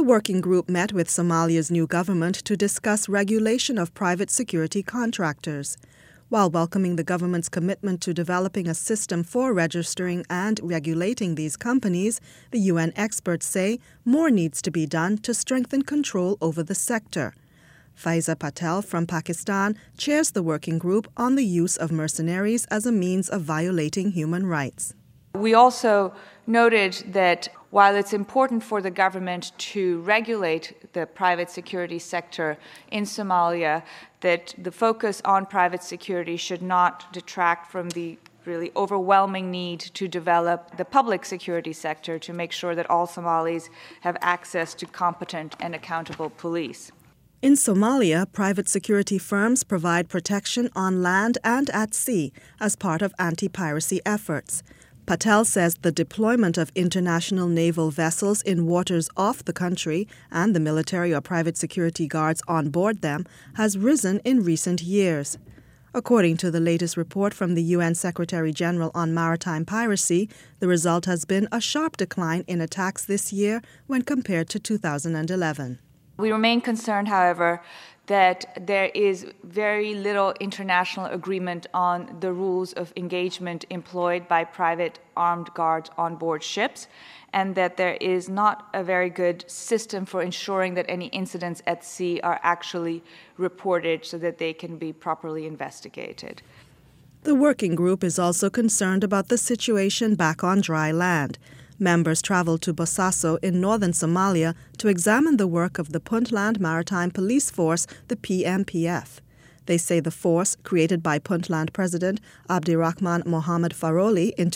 working group met with Somalia's new government to discuss regulation of private security contractors. While welcoming the government's commitment to developing a system for registering and regulating these companies, the UN experts say more needs to be done to strengthen control over the sector. Faiza Patel from Pakistan chairs the working group on the use of mercenaries as a means of violating human rights. We also noted that while it's important for the government to regulate the private security sector in Somalia, that the focus on private security should not detract from the really overwhelming need to develop the public security sector to make sure that all Somalis have access to competent and accountable police. In Somalia, private security firms provide protection on land and at sea as part of anti-piracy efforts. Patel says the deployment of international naval vessels in waters off the country and the military or private security guards on board them has risen in recent years. According to the latest report from the UN Secretary-General on maritime piracy, the result has been a sharp decline in attacks this year when compared to 2011. We remain concerned, however, that there is very little international agreement on the rules of engagement employed by private armed guards on board ships, and that there is not a very good system for ensuring that any incidents at sea are actually reported so that they can be properly investigated. The working group is also concerned about the situation back on dry land. Members traveled to Bosaso in northern Somalia to examine the work of the Puntland Maritime Police Force, the PMPF. They say the force, created by Puntland President Abdirahman Mohamed Faroli in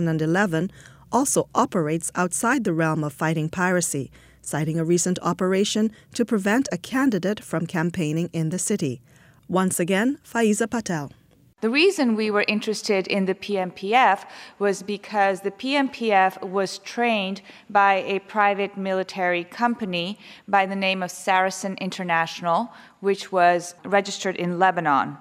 2011, also operates outside the realm of fighting piracy, citing a recent operation to prevent a candidate from campaigning in the city. Once again, Faiza Patel. The reason we were interested in the PMPF was because the PMPF was trained by a private military company by the name of Saracen International, which was registered in Lebanon.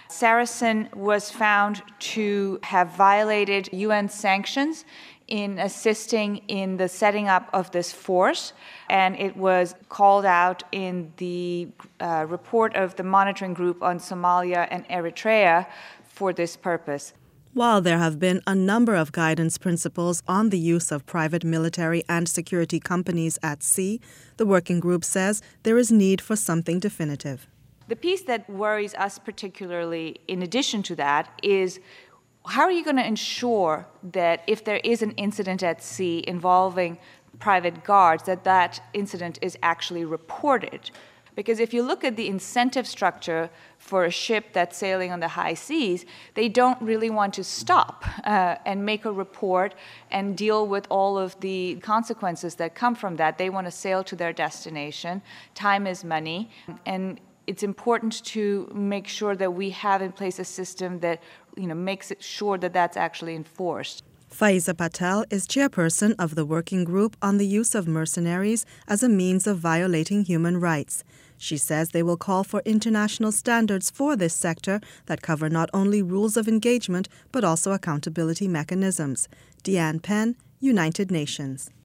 Saracen was found to have violated UN sanctions in assisting in the setting up of this force, and it was called out in the report of the monitoring group on Somalia and Eritrea for this purpose. While there have been a number of guidance principles on the use of private military and security companies at sea, the working group says there is need for something definitive. The piece that worries us particularly, in addition to that, is how are you going to ensure that if there is an incident at sea involving private guards, that that incident is actually reported? Because if you look at the incentive structure for a ship that's sailing on the high seas, they don't really want to stop and make a report and deal with all of the consequences that come from that. They want to sail to their destination. Time is money. And it's important to make sure that we have in place a system that makes it sure that that's actually enforced. Faiza Patel is chairperson of the working group on the use of mercenaries as a means of violating human rights. She says they will call for international standards for this sector that cover not only rules of engagement but also accountability mechanisms. Deanne Penn, United Nations.